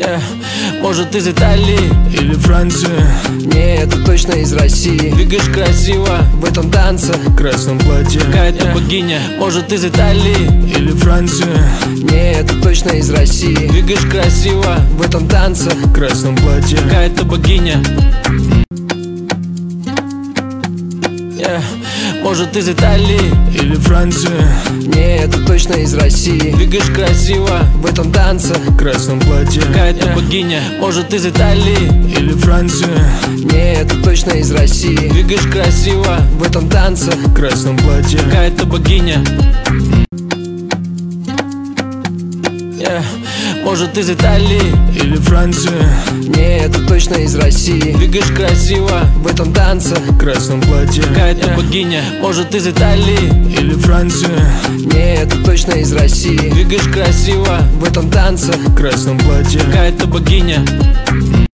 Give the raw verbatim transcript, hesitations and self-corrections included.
yeah. Может, из Италии или Франции? Не, это точно из России. Двигаешь красиво в этом танце, в красном платье. какая-то yeah. богиня. Может, из Италии или Франции? Не, это точно из России. Двигаешь красиво в этом танце, в красном платье. какая-то богиня. yeah. Может, из Италии или Франции? Не, это точно из России. Двигаешь красиво в этом танце, в красном платье. какая-то yeah. богиня. Может, из Италии или Франции? Не, это точно из России. Двигаешь красиво в этом танце, в красном платье. какая-то богиня. yeah. Может, из Италии или Франции? Не, это точно из России. Двигаешь красиво в этом танце, в красном платье. какая-то yeah. богиня. Может, из Италии или Франции? Не, это точно из России. Двигаешь красиво в этом танце, в красном платье. какая-то богиня.